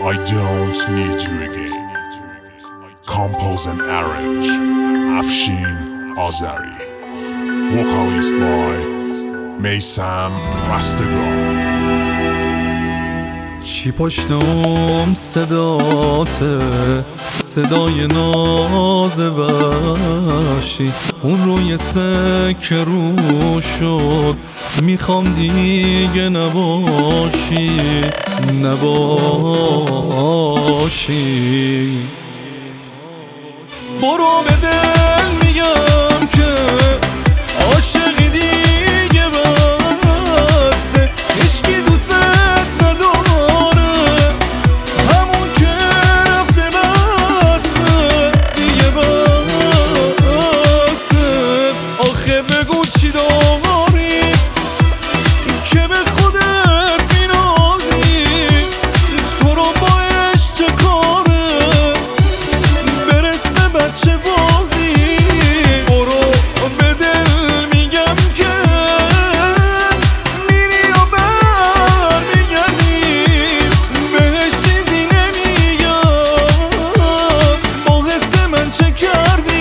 I don't need you again. Compose and arrange Afshin Azari. Vocalist by میثم رستگار. چی پشتم صداته، صدای ناز وحشی، اون روی سکه رو شد، میخوام دیگه نباشی نباشی. برو به دل میگم که عاشقی دیگه بسته، عشقی دوست نداره، همون که رفته بسته دیگه بسته. آخه بگو چی داری که به خودت بینازی، تو رو با عشق چه کاره، برسه بچه بازی. برو به دل میگم که میری و برمیگردی، بهش چیزی نمیگم، با حس من چه کردی.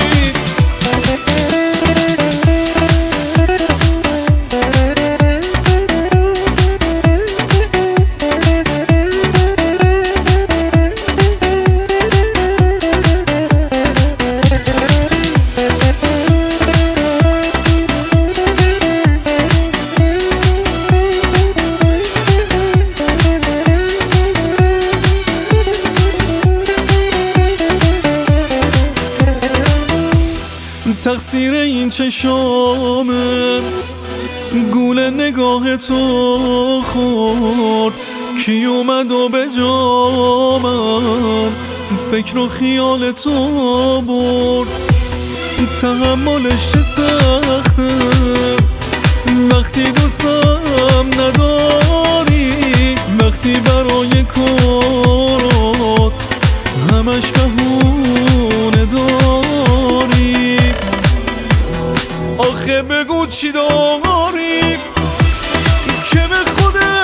تقصیر این چشامه، گول نگاه تو خورد، کی اومد و به جا من فکر و خیال تو برد. تحملش چه سخته وقتی دوستم نداری، وقتی برای کارات همش بهونه داری. آخه بگو چی داری که به خودت